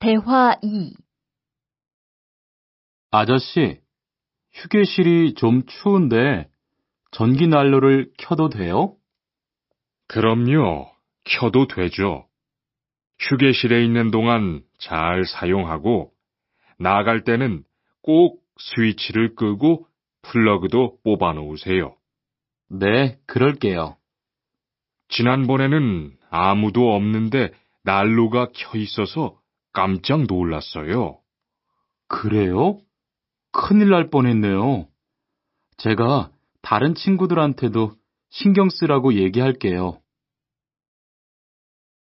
대화 2. 아저씨, 휴게실이 좀 추운데 전기 난로를 켜도 돼요? 그럼요. 켜도 되죠. 휴게실에 있는 동안 잘 사용하고 나갈 때는 꼭 스위치를 끄고 플러그도 뽑아 놓으세요. 네, 그럴게요. 지난번에는 아무도 없는데 난로가 켜 있어서 깜짝 놀랐어요. 그래요? 큰일 날 뻔했네요. 제가 다른 친구들한테도 신경 쓰라고 얘기할게요.